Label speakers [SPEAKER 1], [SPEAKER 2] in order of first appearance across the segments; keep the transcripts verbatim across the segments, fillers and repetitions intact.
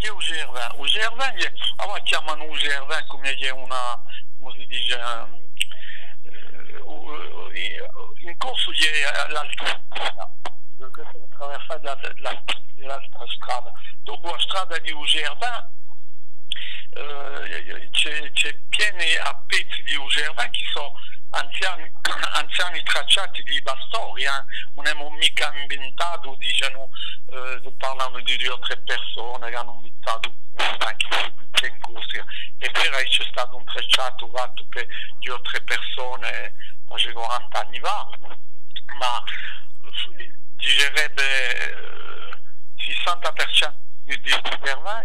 [SPEAKER 1] di un G R venti. Un G R venti, allora chiamano un G R venti come è una, come si dice, in corso di l'altitudine. Attraversare la, la, la, la strada. Dopo la strada di un G R venti, eh, c'è, c'è piene a pezzi di un G R venti che sono anziani, anziani tracciati di storie, eh. Non abbiamo mica inventato, diciamo, eh, parlando di due o tre persone che hanno inventato anche in corsa. È vero che c'è stato un tracciato fatto per due o tre persone quaranta anni fa, ma dicerebbe eh, sessanta per cento di Germania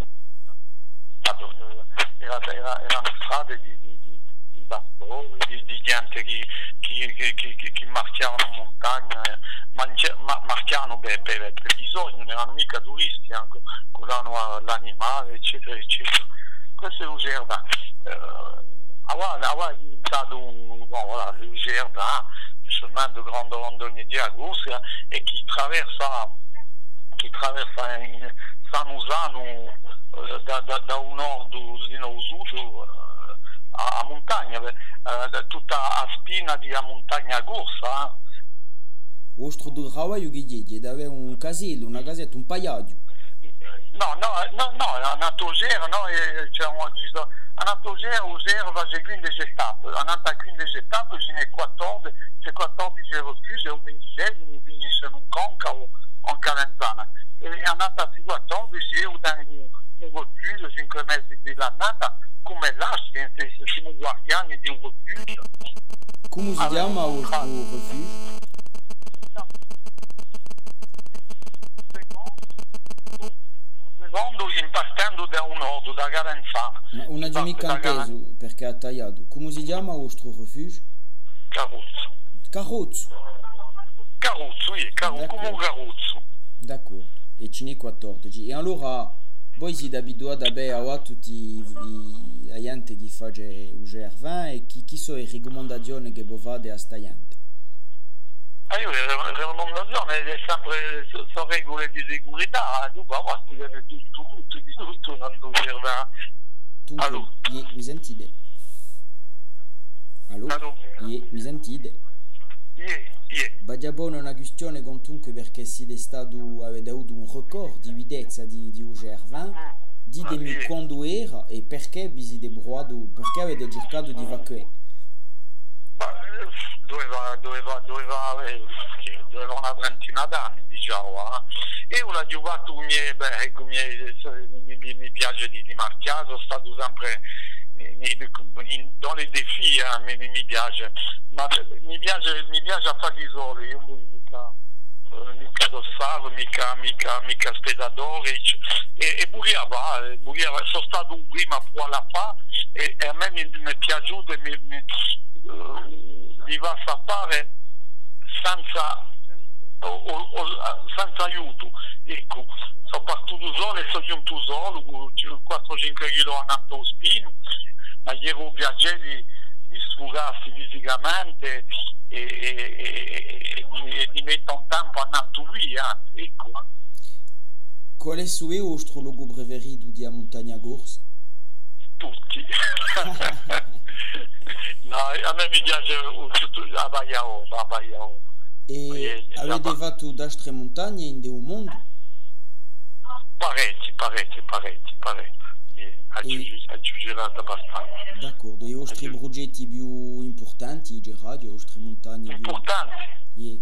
[SPEAKER 1] era, era, erano strade di, di, di, di bastoni, di, di gente che, che, che, che, che marchiavano montagna, mangia, ma, marchiavano per, per, per bisogno, non erano mica turisti, anche, curavano l'animale, eccetera, eccetera. Questo è un giardino. Aveva diventato un, bon, voilà, un giardino, chemin de grande randonnée di Agosto, e chi traversa, chi traversa in San Usano eh, da, da, da un nord fino a sud eh, a, a montagna, eh, tutta a spina di a montagna corsa. Eh.
[SPEAKER 2] Ostro do Hawaii ghidiedi, aveva un casello, una casetta, un pagliaggio.
[SPEAKER 1] No, no, no, no, a Natogère, no, c'è un, ci sono, a Natogère, Usère, va j'ai quindici etappe, a Nanta quindici etappe, ce n'è quattordici, c'è quattordici refugi, o quindici, mi finisce in un conca o in Calenzana. E a Nanta quattordici, io tengo un refuge, cinque mesi di l'annata, come lasci, siamo guardiani di un refuge.
[SPEAKER 2] Come si chiama il refuge?
[SPEAKER 1] Partendo da un nord, da Garenzana.
[SPEAKER 2] Non ha mica inteso perché ha tagliato. Come si chiama il vostro rifugio?
[SPEAKER 1] Carrozzo.
[SPEAKER 2] Carrozzo?
[SPEAKER 1] Carrozzo, sì, Carrozzo, come un carrozzo.
[SPEAKER 2] D'accordo, e ce n'è quattordici. E allora, voi siete abituati a vedere tutti i gente che fa il G R venti e chi, chi sono le raccomandazioni che voi fate a questa gente?
[SPEAKER 1] Ah, io le raccomandazioni è sempre sono regole di sicurezza, tu va a studiare tutto, tutto, di tutto nel G R venti. Allora?
[SPEAKER 2] Mi sentite? Allora?
[SPEAKER 1] Allora?
[SPEAKER 2] Mi sentite?
[SPEAKER 1] Yeah, yeah.
[SPEAKER 2] Badia buona una questione con tunque perché siete stato, avete avuto un record di guidezza di, di G R venti. Ditemi ah, yeah. Quando era e perché vi siete broato, perché avete cercato di evacuare.
[SPEAKER 1] Doveva, doveva, doveva, eh, doveva una trentina d'anni, diciamo. Eh. E io l'ho giocato come, beh, come mi, mi, mi piace di, di marchiare, sono stato sempre in, dans les défis, eh, mi, mi piace, ma mi piace, mi piace a fare i soli, io mica, mica dossavo, mica, mica, mica spettatore, e, e Buriava, Buriava, sono stato un prima poi alla fa, e, e a me mi, mi è piaciuto e mi, mi li va a fare senza, o, o, senza aiuto. Ecco, sono partito solo e sono giunto solo, quattro cinque kg andando spino, ma gli ero piacere di, di sfogarsi fisicamente e, e, e, e, e di mettere un tempo andando via. Ecco.
[SPEAKER 2] Qual è il suo vostro logo preferito di montagna corsa?
[SPEAKER 1] Tutti. No, a me mi piace a Baiao, a Baiao.
[SPEAKER 2] E avete fatto d'altre montagne in un mondo?
[SPEAKER 1] Parecchi, parecchi, parecchi, parecchi. Ha girato abbastanza.
[SPEAKER 2] D'accordo, e i vostri progetti più importanti, girati, le vostre montagne più...
[SPEAKER 1] Importanti?
[SPEAKER 2] Yeah.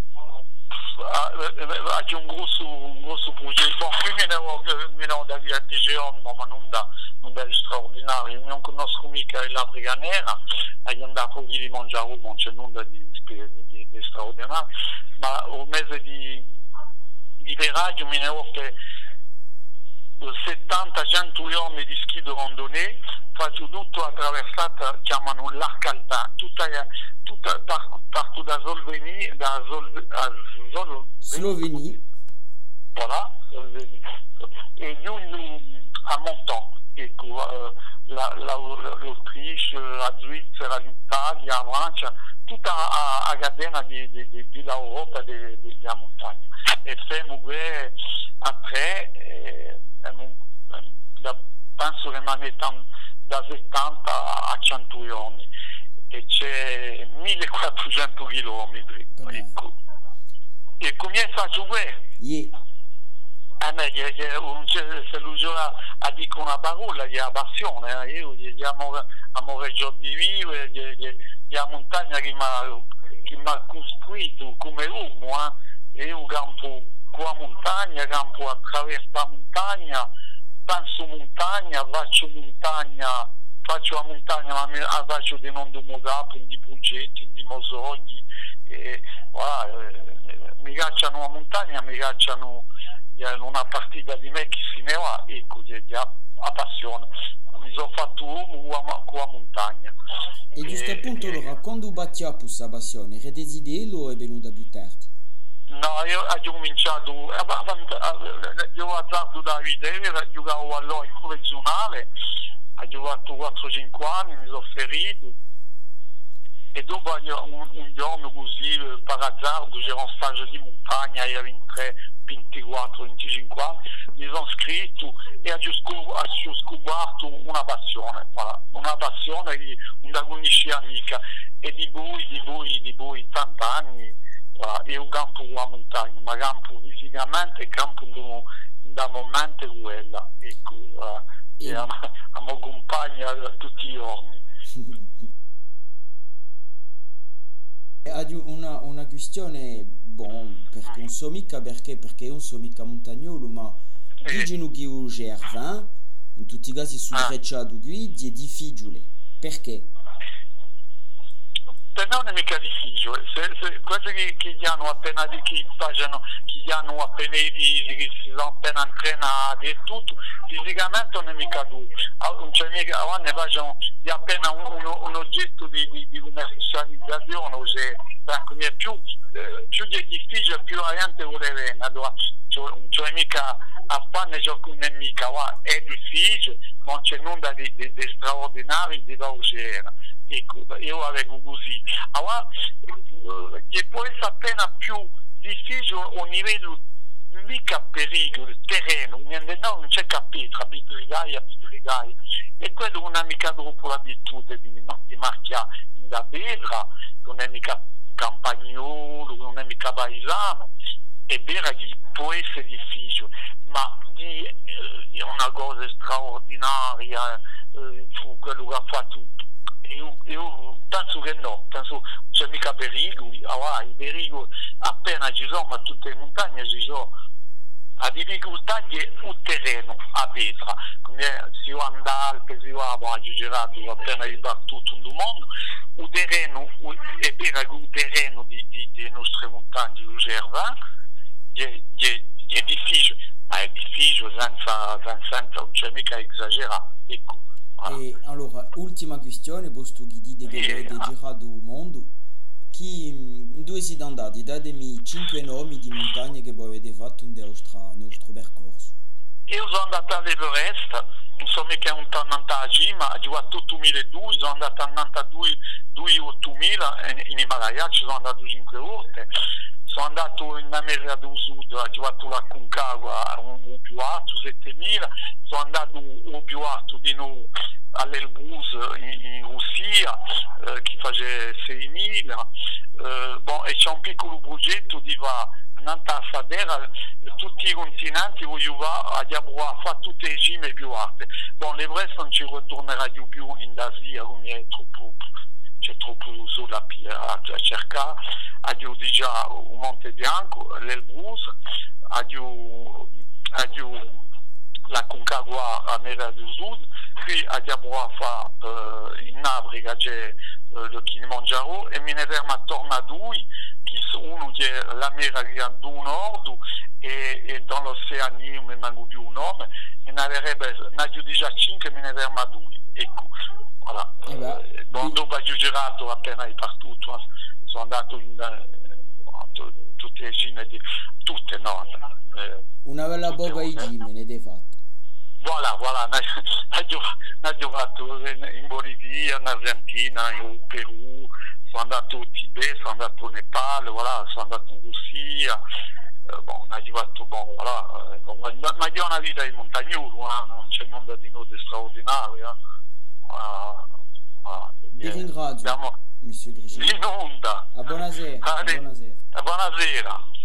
[SPEAKER 1] Ha un grosso, un grosso progetto. Bon, qui mi ne ho da via dieci giorni, ma non da... bello straordinario, non conosco mica l'Africa nera, agli andato di mangiare, non c'è nulla di, di, di, di straordinario, ma un mese di, di veraggio mi ne offre settanta cento giorni di ski di randonnée, faccio tutto attraversata, chiamano l'arc alpin, tutta, tutta parto da Slovenia, da Sol, Sol,
[SPEAKER 2] Slovenia,
[SPEAKER 1] voilà, e giù a Monton. Ecco, la, la, l'Autriche, la Svizzera, l'Italia, la Francia, tutta a, a catena di, di, di, di l'Europa e di, di, della montagna. E siamo a tre, e, e, penso che mi mettano da settanta a cento giorni e c'è millequattrocento chilometri, ecco. E come faccio questo?
[SPEAKER 2] Yeah.
[SPEAKER 1] A me se lui gioca a dire una parola di passione, eh? Io gli diamo amore di vivere, gli la montagna che mi ha costruito come uomo, eh? E io campo con la montagna, campo attraverso la montagna, penso montagna, faccio montagna, faccio la montagna, ma la faccio di non domodato, di progetti, di mosogni, e voilà, eh, mi cacciano la montagna, mi cacciano una partita di me che se ne va, ecco, a passione. Mi sono fatto uomo con la montagna.
[SPEAKER 2] E giusto appunto, allora, quando batti a questa passione, era desiderio o è venuta più tardi?
[SPEAKER 1] No, io ho cominciato, io azzardo da vita, io giocavo allora in professionale, ho giocato quattro cinque anni, mi sono ferito. E dopo un, un giorno così, per azzardo, c'era un stage di montagna, io avevo ventiquattro venticinque anni, mi sono iscritto e ho scoperto una passione, voilà, una passione che non conoscevo mica, e di voi, di voi, di voi, tanti anni, voilà, io campo con la montagna, ma campo fisicamente e campo da momento quella, ecco, voilà, e a mi accompagna tutti i giorni.
[SPEAKER 2] Una, una questione, bon, perché non so mica perché, perché io non so mica montagnolo, ma dicono che il G R venti, in tutti i casi sul recciato qui, è difficile. Perché?
[SPEAKER 1] Per non è mica difficile, se, se, quelli che, che gli hanno appena di che facciano, che gli hanno appena i visi, che si sono appena entrenati e tutto, fisicamente non è mica duro. Non c'è mica, ne facciano di appena un, un, un oggetto di, di, di commercializzazione, cioè, è più, eh, più è difficile, più la gente vuole bene, allora non c'è mica a fare ciò che non è mica, è difficile, ma non c'è nulla di, di, di straordinario di c'era. Ecco, io avevo così. Allora, e può essere appena più difficile a livello mica pericolo, il terreno, no, non c'è capito, abitudine, abitudine, e quello non è mica troppo l'abitudine di, di marchiare da bedra, non è mica campagnolo, non è mica paesano, è vero che può essere difficile, ma di, eh, è una cosa straordinaria, eh, quello che ha fatto. Io, io penso che no, penso non c'è mica pericoli, allora, i pericoli appena ci sono, ma tutte le montagne ci sono, la difficoltà è il terreno a pietra, come si va in Alpe, si va a girato appena ribattuto in mondo, il terreno è vero che il terreno di, di, delle nostre montagne di Gerva è, è, è difficile, ma è difficile senza, senza non c'è mica esagerato, ecco.
[SPEAKER 2] E allora, ultima questione, posto che dite che avete girato il mondo, chi, dove siete andati? Datemi cinque nomi di montagne che voi avete fatto nel vostro, nel vostro percorso.
[SPEAKER 1] Io sono andato all'Everest, non so mica un anno a Cima, ho giocato ottomila due, sono andato a novantadue ottomila in Himalaya, ci sono andato cinque volte. Sono andato in America del Sud, ho giocato la Concagua, un, un più alto, settemila, sono andato un più alto di nuovo all'Elbrus in, in Russia, eh, che faceva seimila, eh, bon, e c'è un piccolo progetto di va a fare tutti i continenti, voglio va a fare tutte le cime più alte. Bon, l'Everest non ci ritornerà più in Asia, come è troppo... c'è troppo sole a, a cercare, abbiamo già un Monte Bianco, l'Elbrus, abbiamo la Concagua a America del Sud, poi abbiamo fatto eh, in Africa c'è eh, il Kilimangiaro e mi ne fermo attorno a due, che uno è l'America del Nord e, e dans l'Oceanie, non mi manco più un nome, e ne abbiamo già cinque, mi ne fermo a due, ecco. Voilà. Eh beh, bon, sì. Dopo ho girato appena ripartuto, sono andato in eh, tutte le gime, di, tutte, no? Eh,
[SPEAKER 2] una bella boga di gime, ne hai fatte?
[SPEAKER 1] Voilà, voilà, ho giocato in Bolivia, in Argentina, in Perù, sono andato in Tibet, sono andato in Nepal, voilà, sono andato in Russia, eh, bon, ha fatto, bon, voilà, eh, ma, ma io ho una vita di montagnolo, eh, non c'è nulla di nulla di straordinario. Eh. Ah,
[SPEAKER 2] Vi ringrazio,
[SPEAKER 1] andiamo
[SPEAKER 2] Monsieur Grigini.
[SPEAKER 1] in onda.
[SPEAKER 2] A buonasera. A
[SPEAKER 1] Allez,
[SPEAKER 2] buonasera.
[SPEAKER 1] buonasera.